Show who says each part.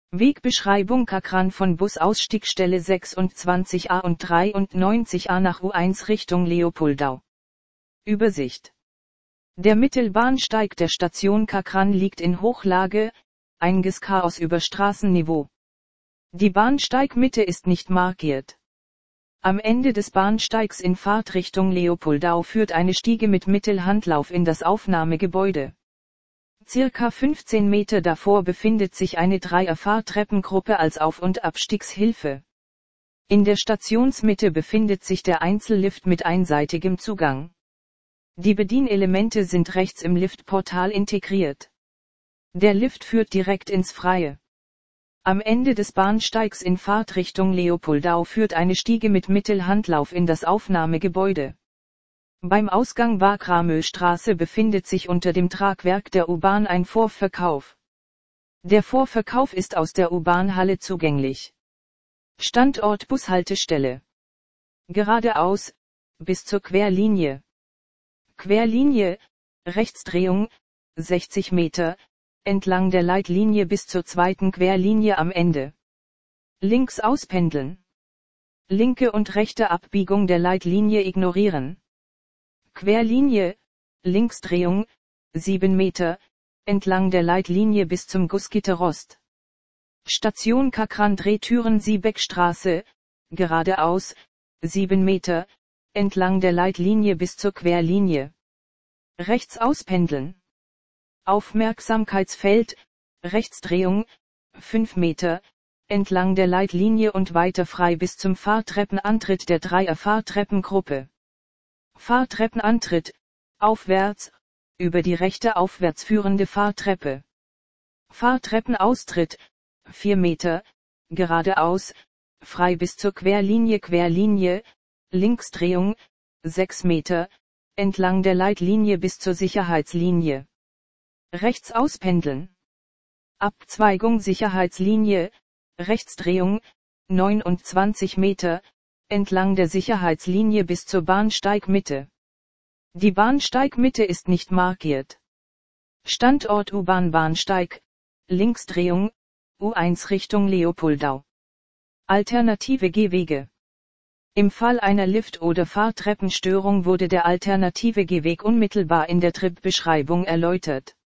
Speaker 1: Wegbeschreibung Kakran von Busausstiegsstelle 26a und 93a nach U1 Richtung Leopoldau. Übersicht. Der Mittelbahnsteig der Station Kakran liegt in Hochlage, einiges Chaos über Straßenniveau. Die Bahnsteigmitte ist nicht markiert. Am Ende des Bahnsteigs in Fahrtrichtung Leopoldau führt eine Stiege mit Mittelhandlauf in das Aufnahmegebäude. Circa 15 Meter davor befindet sich eine Dreier-Fahrtreppengruppe als Auf- und Abstiegshilfe. In der Stationsmitte befindet sich der Einzellift mit einseitigem Zugang. Die Bedienelemente sind rechts im Liftportal integriert. Der Lift führt direkt ins Freie. Am Ende des Bahnsteigs in Fahrtrichtung Leopoldau führt eine Stiege mit Mittelhandlauf in das Aufnahmegebäude. Beim Ausgang Wagramöstraße befindet sich unter dem Tragwerk der U-Bahn ein Vorverkauf. Der Vorverkauf ist aus der U-Bahn-Halle zugänglich. Standort Bushaltestelle. Geradeaus, bis zur Querlinie. Querlinie, Rechtsdrehung, 60 Meter, entlang der Leitlinie bis zur zweiten Querlinie am Ende. Links auspendeln. Linke und rechte Abbiegung der Leitlinie ignorieren. Querlinie, Linksdrehung, 7 Meter, entlang der Leitlinie bis zum Gussgitter Rost. Station Kakran Drehtüren Siebeckstraße, geradeaus, 7 Meter, entlang der Leitlinie bis zur Querlinie. Rechts auspendeln. Aufmerksamkeitsfeld, Rechtsdrehung, 5 Meter, entlang der Leitlinie und weiter frei bis zum Fahrtreppenantritt der Dreier-Fahrtreppengruppe. Fahrtreppenantritt, aufwärts, über die rechte aufwärts führende Fahrtreppe. Fahrtreppenaustritt, 4 Meter, geradeaus, frei bis zur Querlinie, Linksdrehung, 6 Meter, entlang der Leitlinie bis zur Sicherheitslinie. Rechts auspendeln. Abzweigung Sicherheitslinie, Rechtsdrehung, 29 Meter, entlang der Sicherheitslinie bis zur Bahnsteigmitte. Die Bahnsteigmitte ist nicht markiert. Standort U-Bahn-Bahnsteig, Linksdrehung, U1 Richtung Leopoldau. Alternative Gehwege. Im Fall einer Lift- oder Fahrtreppenstörung wurde der alternative Gehweg unmittelbar in der Tripbeschreibung erläutert.